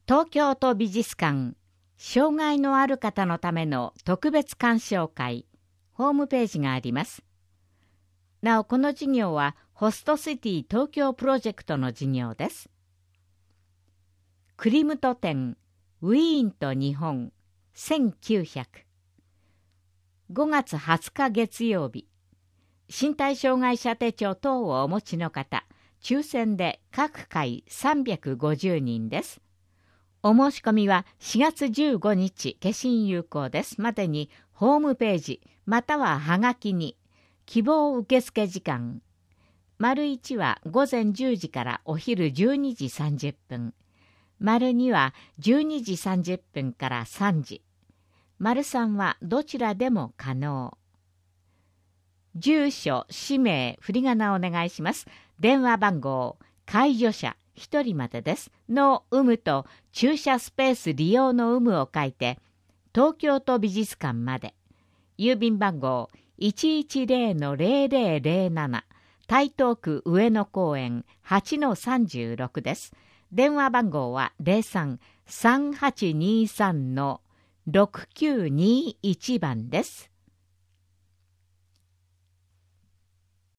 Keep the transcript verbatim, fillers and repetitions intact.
東京都美術館障害のある方のための特別鑑賞会ホームページがあります。なおこの事業はホストシティ東京プロジェクトの事業です。クリムト展ウィーンと日本せんきゅうひゃくごがつはつか月曜日、身体障害者手帳等をお持ちの方、抽選で各回さんびゃくごじゅうにんです。お申し込みはしがつじゅうごにち消印有効ですまでにホームページまたははがきに希望受付時間丸いちは午前じゅうじからお昼じゅうにじさんじゅっぷん、丸にはじゅうにじさんじゅっぷんからさんじ、丸さんはどちらでも可能。住所、氏名、振り仮名お願いします。電話番号、介助者ひとりまでです。の有無と駐車スペース利用の有無を書いて、東京都美術館まで。郵便番号 いちいちゼロのゼロゼロゼロなな 台東区上野公園 はちのさんじゅうろく です。電話番号は ゼロさん さんはちにさん ろくきゅうにいち 番です。